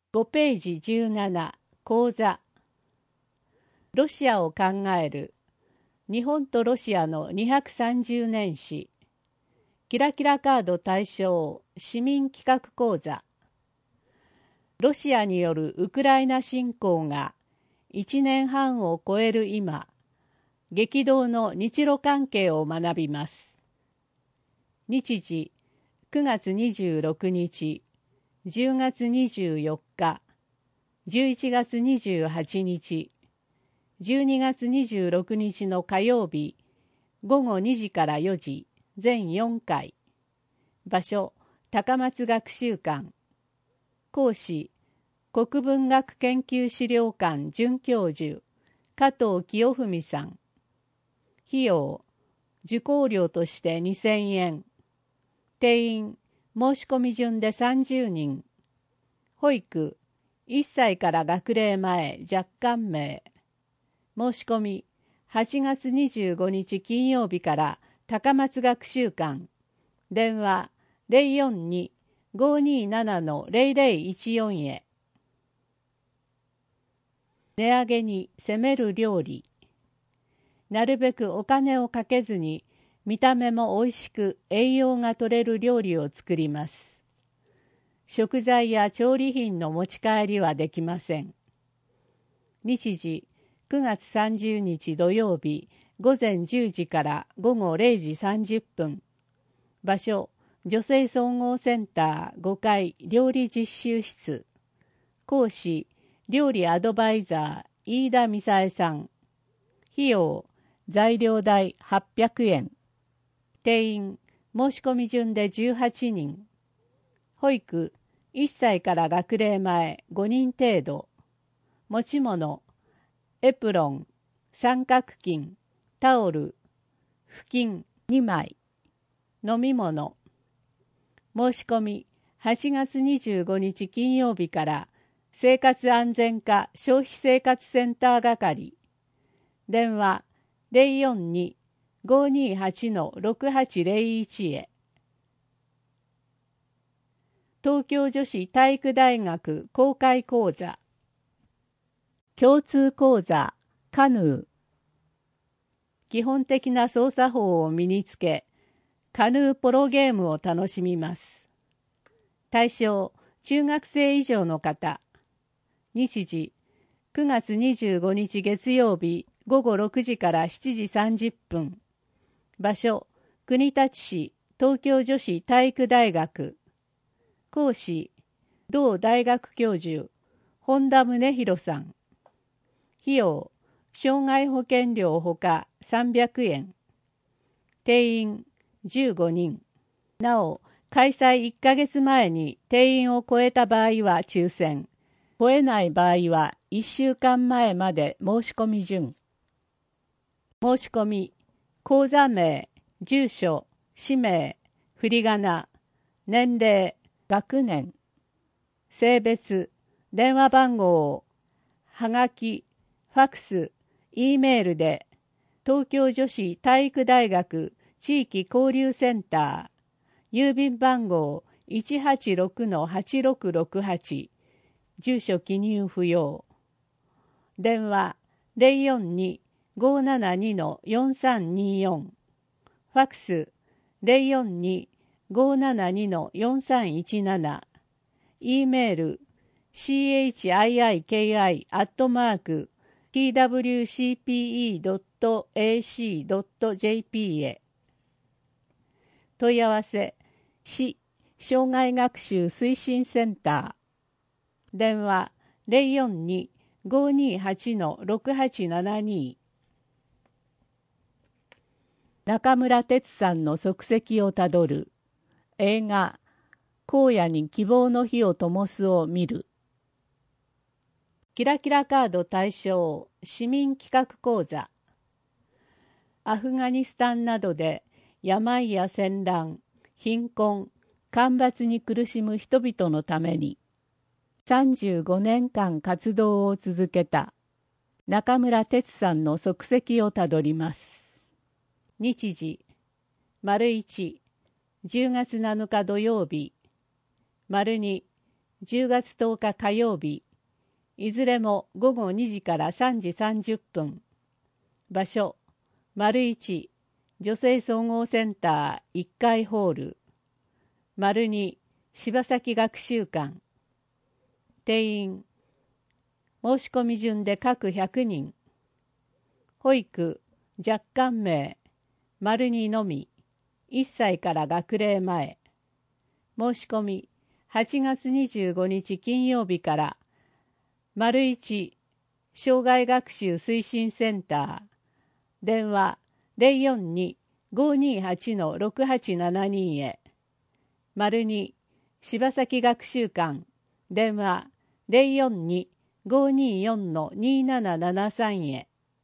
5ページ17講座ロシアを考える日本とロシアの230年史キラキラカード対象市民企画講座ロシアによるウクライナ侵攻が1年半を超える今激動の日露関係を学びます。日時9月26日10月24日、11月28日、12月26日の火曜日、午後2時から4時、全4回。場所、高松学習館。講師、国文学研究資料館准教授、加藤清文さん。費用、受講料として2000円。定員、申し込み順で30人。保育、1歳から学齢前若干名。申し込み、8月25日金曜日から高松学習館。電話、042-527-0014へ。値上げに攻める料理。なるべくお金をかけずに、見た目も美味しく栄養が取れる料理を作ります。食材や調理品の持ち帰りはできません。日時9月30日土曜日午前10時から午後0時30分。場所、女性総合センター5階料理実習室。講師、料理アドバイザー飯田美沙恵さん。費用、材料代800円。定員、申し込み順で18人。保育、1歳から学齢前5人程度。持ち物、エプロン、三角巾、タオル、布巾2枚。飲み物。申し込み、8月25日金曜日から生活安全課消費生活センター係。電話、042-528-6801へ。東京女子体育大学公開講座。共通講座、カヌー。基本的な操作法を身につけ、カヌーポロゲームを楽しみます。対象、中学生以上の方。日時、9月25日月曜日午後6時から7時30分。場所、国立市東京女子体育大学。講師、同大学教授、本田宗弘さん。費用、障害保険料ほか300円。定員、15人。なお、開催1ヶ月前に定員を超えた場合は抽選。超えない場合は1週間前まで申し込み順。申し込み、講座名、住所、氏名、振り仮名、年齢、学年、性別、電話番号、はがき、ファクス、Eメールで、東京女子体育大学地域交流センター、郵便番号 186-8668、住所記入不要。電話042-572-4324。ファクス042-572-4317。Eメール chiiki@twcpe.ac.jp へ。問い合わせ、市障害学習推進センター。電話042-528-6872。中村哲さんの足跡をたどる映画荒野に希望の火を灯すを見る。キラキラカード対象市民企画講座。アフガニスタンなどで病や戦乱、貧困、干ばつに苦しむ人々のために35年間活動を続けた中村哲さんの足跡をたどります。日時、丸1、10月7日土曜日、丸2、 10月10日火曜日、いずれも午後2時から3時30分。場所、丸1、女性総合センター1階ホール。丸2、柴崎学習館。定員、申し込み順で各100人。保育、若干名、丸2のみ、1歳から学齢前。申し込み、8月25日金曜日から、丸1、障害学習推進センター。電話042-528-6872へ。丸2、柴崎学習館。電話042-524-2773へ。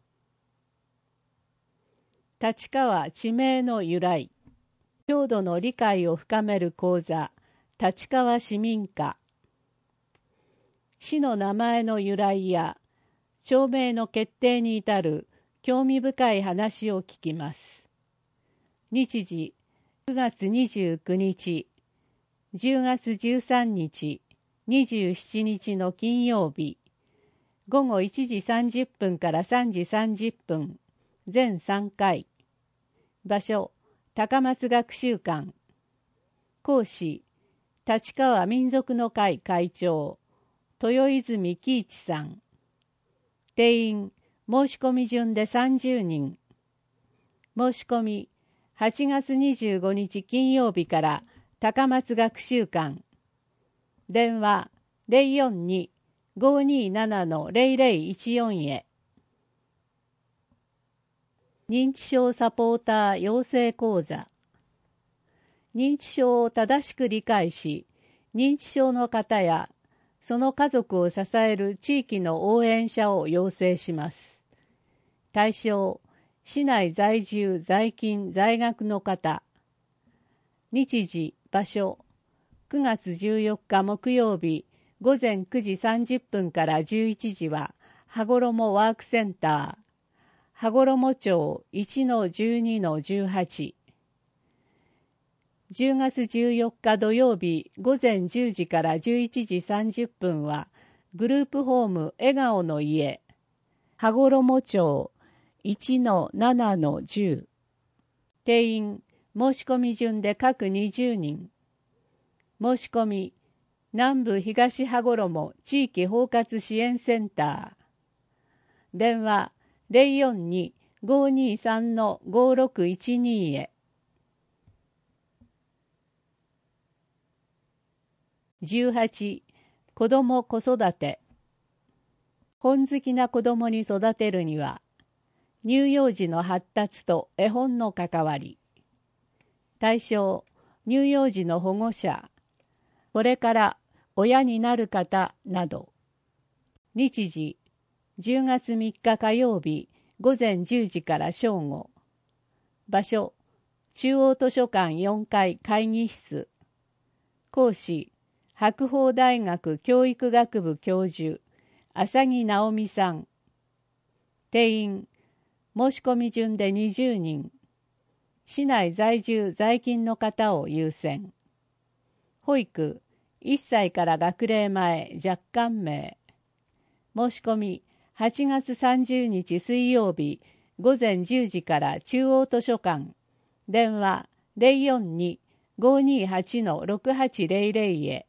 立川地名の由来。郷土の理解を深める講座、立川市民歌。市の名前の由来や町名の決定に至る興味深い話を聞きます。日時9月29日、10月13日、27日の金曜日、午後1時30分から3時30分、全3回。場所、高松学習館。講師、立川民族の会会長、豊泉喜一さん。定員、申し込み順で30人。申し込み、8月25日金曜日から高松学習館。電話042-527-0014へ。認知症サポーター養成講座。認知症を正しく理解し、認知症の方やその家族を支える地域の応援者を養成します。対象、市内在住・在勤・在学の方。日時、場所、9月14日木曜日、午前9時30分から11時は、羽衣ワークセンター、羽衣町 1-12-18。10月14日土曜日午前10時から11時30分はグループホーム笑顔の家、羽衣町 1-7-10。定員、申し込み順で各20人。申し込み、南部東羽衣地域包括支援センター。電話042-523-5612へ。18、子ども子育て。本好きな子どもに育てるには、乳幼児の発達と絵本の関わり。対象、乳幼児の保護者、これから親になる方など。日時、10月3日火曜日午前10時から正午。場所、中央図書館4階会議室。講師、白鵬大学教育学部教授、浅木直美さん。定員、申し込み順で20人。市内在住在勤の方を優先。保育、1歳から学齢前若干名。申し込み、8月30日水曜日午前10時から中央図書館。電話042-528-6800へ。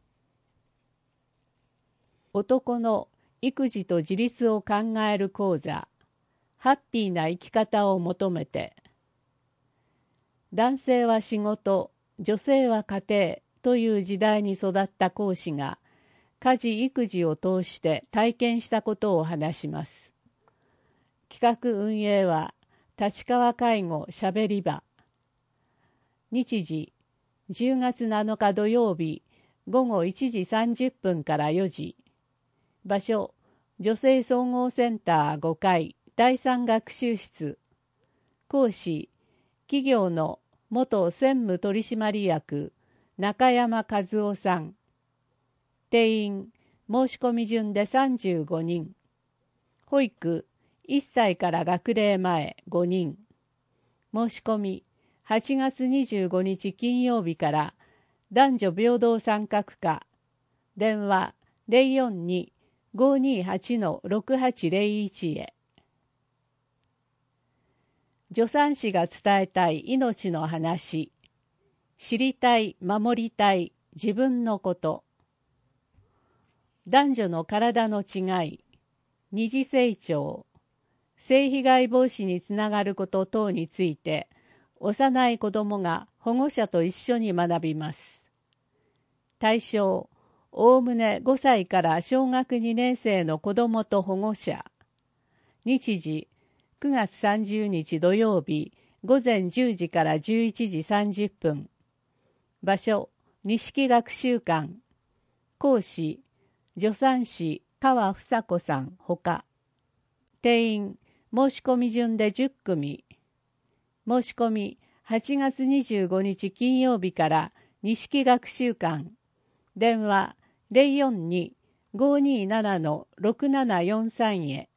男の育児と自立を考える講座、ハッピーな生き方を求めて。男性は仕事、女性は家庭という時代に育った講師が、家事・育児を通して体験したことを話します。企画運営は、立川介護しゃべり場。日時、10月7日土曜日、午後1時30分から4時。場所、女性総合センター5階第3学習室。講師、企業の元専務取締役中山和夫さん。定員、申し込み順で35人。保育、1歳から学齢前5人。申し込み、8月25日金曜日から男女平等参画課。 電話042-528-6801へ。助産師が伝えたい命の話。知りたい、守りたい、自分のこと。男女の体の違い、二次成長、性被害防止につながること等について、幼い子どもが保護者と一緒に学びます。対象、おおむね5歳から小学2年生の子どもと保護者。日時、9月30日土曜日、午前10時から11時30分。場所、錦学習館。講師、助産師川房子さんほか。定員、申し込み順で10組。申し込み、8月25日金曜日から錦学習館。電話042-527-6743へ。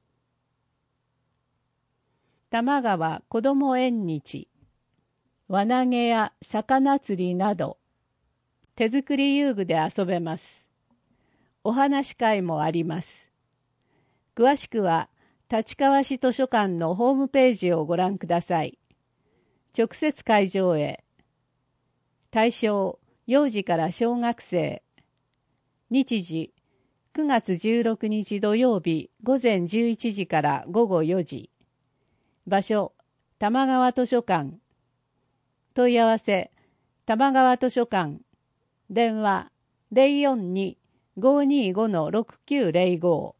玉川こども縁日。輪投げや魚釣りなど、手作り遊具で遊べます。お話会もあります。詳しくは、立川市図書館のホームページをご覧ください。直接会場へ。対象、幼児から小学生。日時、9月16日土曜日午前11時から午後4時。場所、玉川図書館。問い合わせ、玉川図書館。電話042-525-6905。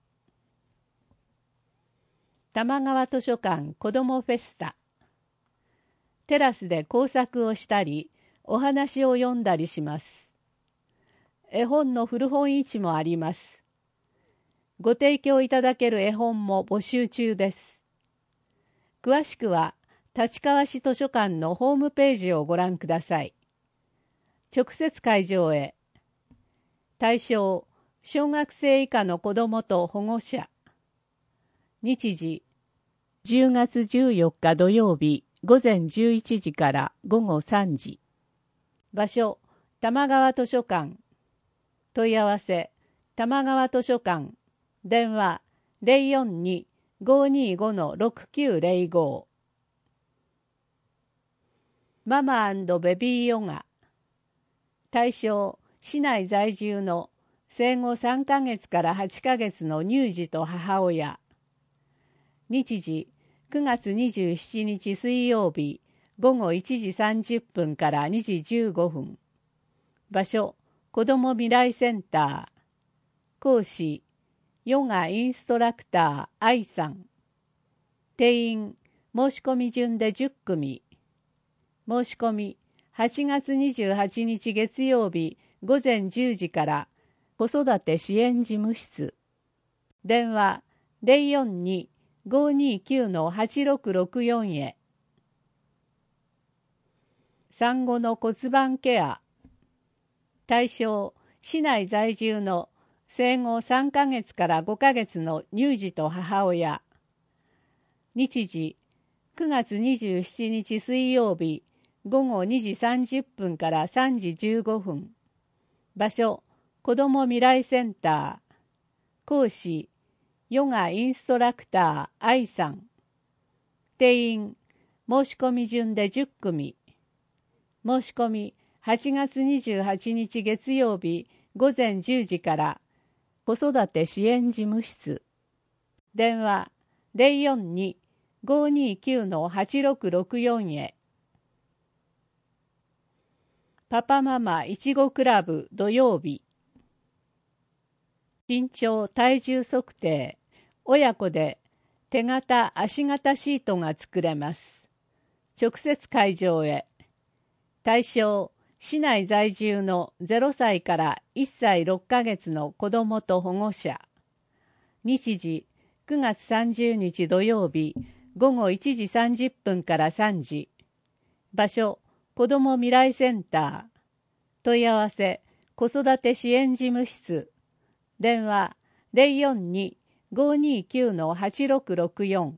玉川図書館子どもフェスタ。テラスで工作をしたり、お話を読んだりします。絵本の古本市もあります。ご提供いただける絵本も募集中です。詳しくは、立川市図書館のホームページをご覧ください。直接会場へ。対象、小学生以下の子どもと保護者。日時、10月14日土曜日午前11時から午後3時。場所、玉川図書館。問い合わせ、玉川図書館。電話042-525-6905。ママ&ベビーヨガ。対象、市内在住の生後3ヶ月から8ヶ月の乳児と母親。日時、9月27日水曜日、午後1時30分から2時15分。場所、子ども未来センター。講師、ヨガインストラクター愛さん。定員、申し込み順で10組。申し込み、8月28日月曜日午前10時から子育て支援事務室。電話042-529-8664へ。産後の骨盤ケア。対象、市内在住の生後3ヶ月から5ヶ月の乳児と母親。日時、9月27日水曜日、午後2時30分から3時15分。場所、子ども未来センター。講師、ヨガインストラクター愛さん。定員、申し込み順で10組。申し込み、8月28日月曜日午前10時から子育て支援事務室。電話042-529-8664へ。パパママいちごクラブ土曜日。身長体重測定、親子で手形足形シートが作れます。直接会場へ。対象、市内在住の0歳から1歳6ヶ月の子どもと保護者。日時、9月30日土曜日、午後1時30分から3時。場所、子ども未来センター。問い合わせ、子育て支援事務室。電話042-529-8664。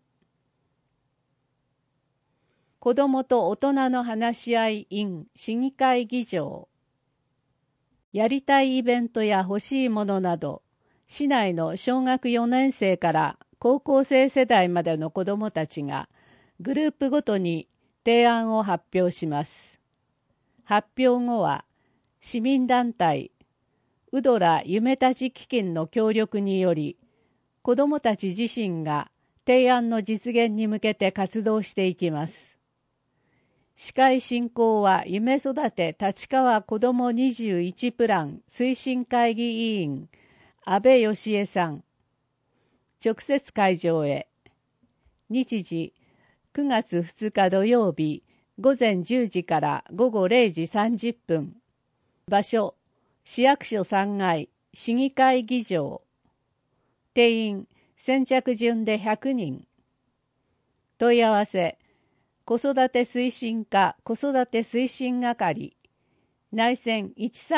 子どもと大人の話し合い in 市議会議場。 やりたいイベントや欲しいものなど、市内の小学4年生から高校生世代までの子どもたちがグループごとに提案を発表します。発表後は市民団体うどら夢たち基金の協力により、子どもたち自身が提案の実現に向けて活動していきます。司会進行は夢育て立川子ども21プラン推進会議委員安倍義恵さん。直接会場へ。日時9月2日土曜日午前10時から午後0時30分。場所市役所3階市議会議場。定員先着順で100人。問い合わせ子育て推進課子育て推進係内線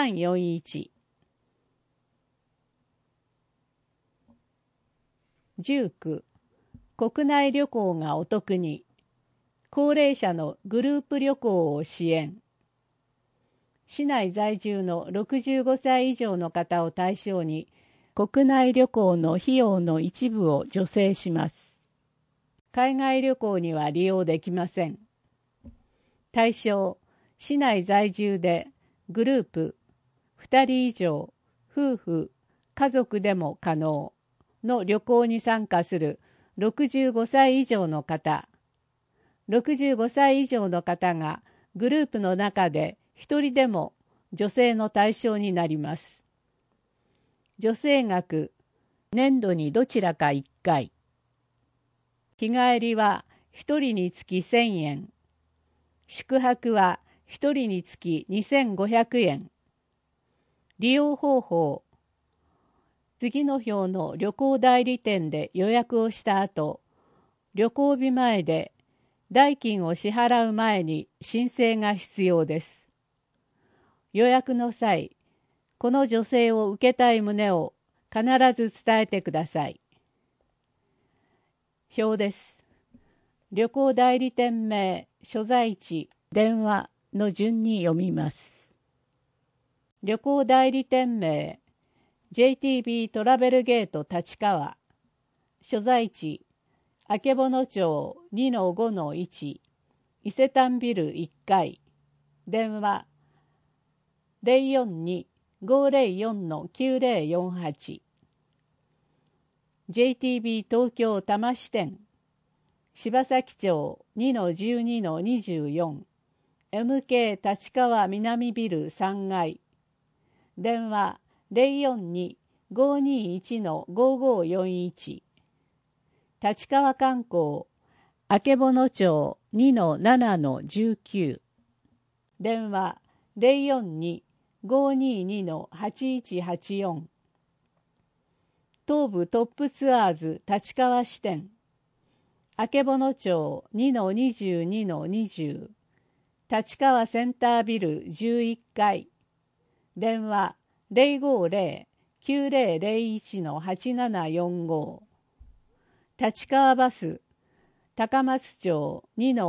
1341。19国内旅行がお得に、高齢者のグループ旅行を支援。市内在住の65歳以上の方を対象に、国内旅行の費用の一部を助成します。海外旅行には利用できません。対象、市内在住でグループ2人以上、夫婦、家族でも可能の旅行に参加する65歳以上の方。65歳以上の方がグループの中で1人でも助成の対象になります。助成額、年度にどちらか1回。日帰りは1人につき1000円。宿泊は1人につき2500円。利用方法。次の表の旅行代理店で予約をした後、旅行日前で代金を支払う前に申請が必要です。予約の際、この助成を受けたい旨を必ず伝えてください。表です。旅行代理店名、所在地、電話の順に読みます。旅行代理店名、JTB トラベルゲート立川。所在地、曙町 2-5-1 伊勢丹ビル1階。電話 042-504-9048。JTB 東京多摩支店柴崎町 2-12-24 MK 立川南ビル3階。電話 042-521-5541。立川観光曙町 2-7-19。電話 042-522-8184。東部トップツアーズ立川支店曙町 2-22-20 立川センタービル11階。電話 050-9001-8745。立川バス高松町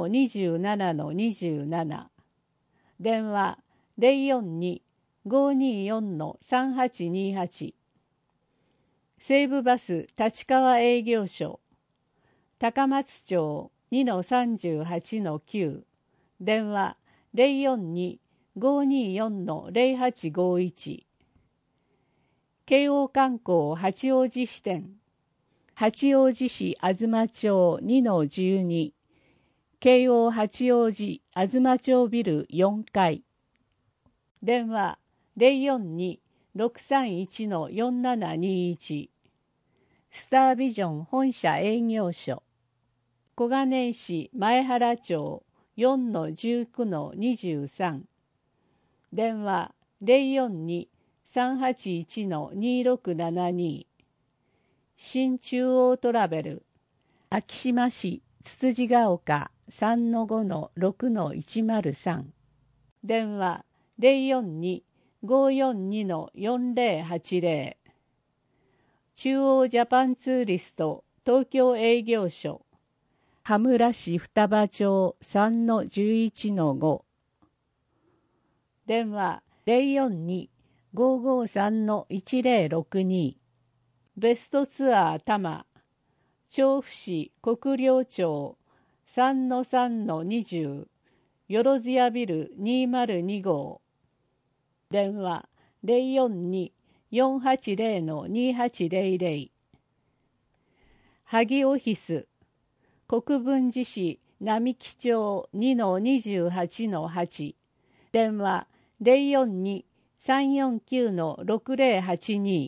2-27-27。電話 042-524-3828。西武バス立川営業所高松町 2-38-9。電話 042-524-0851。京王観光八王子支店八王子市東町 2-12 京王八王子東町ビル4階。電話 042-631-4721。スタービジョン本社営業所小金井市前原町 4-19-23。電話 042-381-2672。新中央トラベル昭島市つつじが丘 3-5-6-103。電話 042-542-4080。中央ジャパンツーリスト東京営業所羽村市双葉町 3-11-5。電話 553-1062。ベストツアー多摩、調布市国領町 3-3-20、よろずやビル202号。電話042-480-2800。萩オフィス、国分寺市並木町 2-28-8。電話042-349-6082。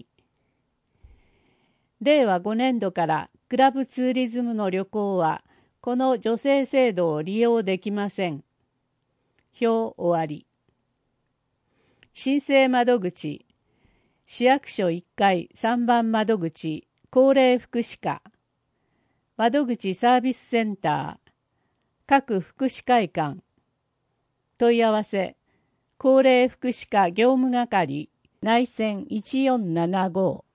令和5年度からクラブツーリズムの旅行はこの助成制度を利用できません。表終わり。申請窓口、市役所1階3番窓口、高齢福祉課。窓口サービスセンター、各福祉会館。問い合わせ、高齢福祉課業務係、内線1475。